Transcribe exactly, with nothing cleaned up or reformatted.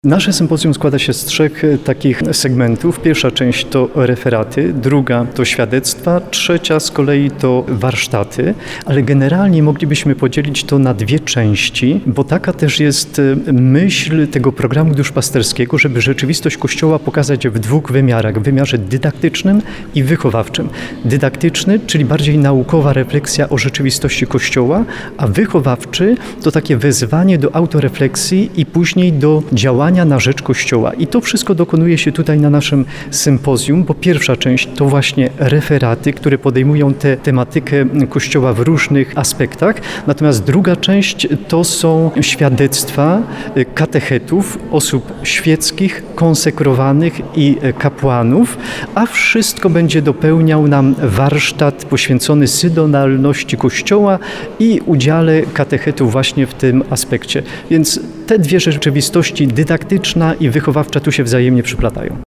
Nasze sympozjum składa się z trzech takich segmentów. Pierwsza część to referaty, druga to świadectwa, trzecia z kolei to warsztaty, ale generalnie moglibyśmy podzielić to na dwie części, bo taka też jest myśl tego programu duszpasterskiego, żeby rzeczywistość Kościoła pokazać w dwóch wymiarach, w wymiarze dydaktycznym i wychowawczym. Dydaktyczny, czyli bardziej naukowa refleksja o rzeczywistości Kościoła, a wychowawczy to takie wezwanie do autorefleksji i później do działania na rzecz Kościoła. I to wszystko dokonuje się tutaj na naszym sympozjum, bo pierwsza część to właśnie referaty, które podejmują tę tematykę Kościoła w różnych aspektach, natomiast druga część to są świadectwa katechetów, osób świeckich, konsekrowanych i kapłanów, a wszystko będzie dopełniał nam warsztat poświęcony synodalności Kościoła i udziale katechetów właśnie w tym aspekcie. Więc te dwie rzeczywistości, dydaktyczna i wychowawcza, tu się wzajemnie przyplatają.